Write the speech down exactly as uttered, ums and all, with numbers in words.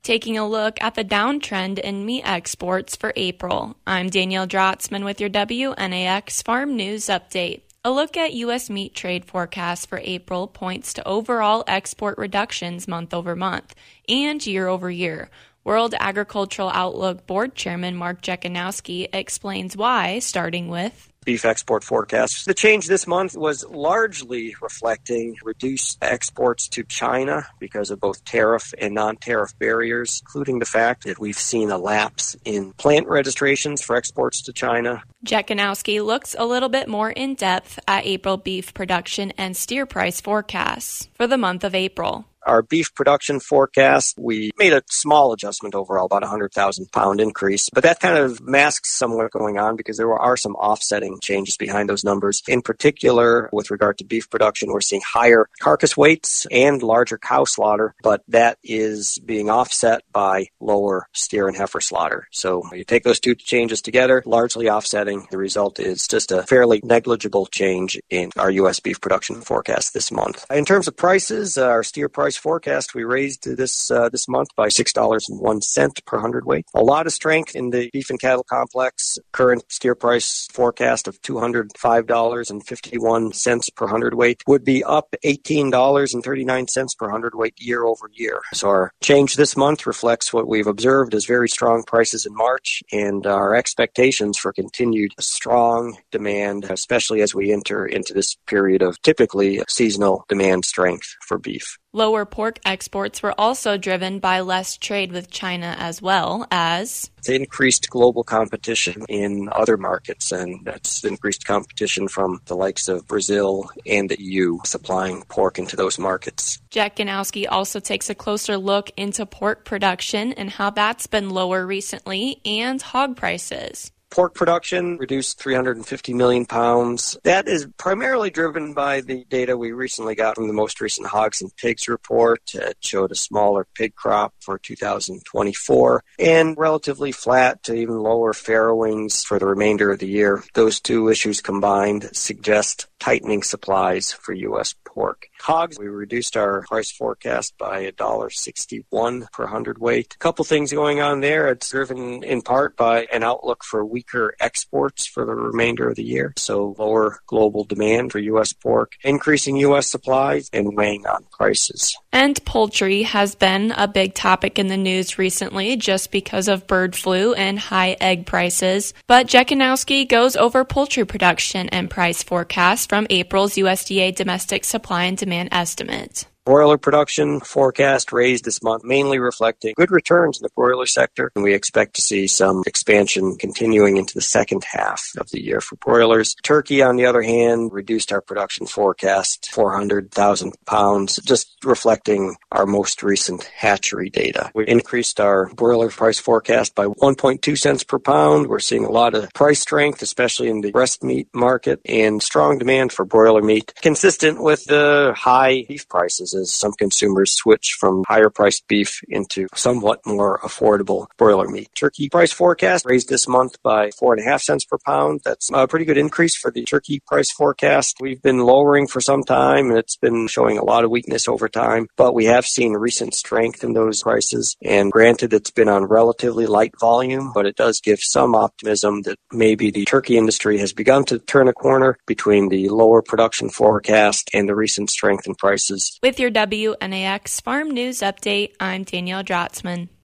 Taking a look at the downtrend in meat exports for April. I'm Danielle Drotzman with your W N A X Farm News Update. A look at U S meat trade forecasts for April points to overall export reductions month over month and year over year. World Agricultural Outlook Board Chairman Mark Jekanowski explains why, starting with beef export forecasts. The change this month was largely reflecting reduced exports to China because of both tariff and non-tariff barriers, including the fact that we've seen a lapse in plant registrations for exports to China. Jekanowski looks a little bit more in depth at April beef production and steer price forecasts for the month of April. Our beef production forecast, we made a small adjustment overall, about a one hundred thousand pound increase. But that kind of masks some of what's going on because there are some offsetting changes behind those numbers. In particular, with regard to beef production, we're seeing higher carcass weights and larger cow slaughter, but that is being offset by lower steer and heifer slaughter. So you take those two changes together, largely offsetting. The result is just a fairly negligible change in our U S beef production forecast this month. In terms of prices, our steer price forecast we raised this uh, this month by six dollars and one cent per hundredweight. A lot of strength in the beef and cattle complex. Current steer price forecast of two hundred five dollars and fifty-one cents per hundredweight would be up eighteen dollars and thirty-nine cents per hundredweight year over year. So our change this month reflects what we've observed as very strong prices in March and our expectations for continued strong demand, especially as we enter into this period of typically seasonal demand strength for beef. Lower pork exports were also driven by less trade with China as well as increased global competition in other markets, and that's increased competition from the likes of Brazil and the E U supplying pork into those markets. Jekanowski also takes a closer look into pork production and how that's been lower recently and hog prices. Pork production reduced three hundred fifty million pounds. That is primarily driven by the data we recently got from the most recent Hogs and Pigs report. It showed a smaller pig crop for two thousand twenty-four and relatively flat to even lower farrowings for the remainder of the year. Those two issues combined suggest tightening supplies for U S pork. Hogs, we reduced our price forecast by one dollar sixty-one per hundredweight. A couple things going on there. It's driven in part by an outlook for weaker exports for the remainder of the year, so lower global demand for U S pork, increasing U S supplies, and weighing on prices. And poultry has been a big topic in the news recently just because of bird flu and high egg prices. But Jekanowski goes over poultry production and price forecasts from April's U S D A domestic supply and demand estimate. Broiler production forecast raised this month, mainly reflecting good returns in the broiler sector, and we expect to see some expansion continuing into the second half of the year for broilers. Turkey, on the other hand, reduced our production forecast four hundred thousand pounds, just reflecting our most recent hatchery data. We increased our broiler price forecast by one point two cents per pound. We're seeing a lot of price strength, especially in the breast meat market, and strong demand for broiler meat, consistent with the high beef prices as some consumers switch from higher-priced beef into somewhat more affordable broiler meat. Turkey price forecast raised this month by four and a half cents per pound. That's a pretty good increase for the turkey price forecast. We've been lowering for some time, and it's been showing a lot of weakness over time, but we have seen recent strength in those prices. And granted, it's been on relatively light volume, but it does give some optimism that maybe the turkey industry has begun to turn a corner between the lower production forecast and the recent strength in prices. With your W N A X Farm News Update, I'm Danielle Drotzman.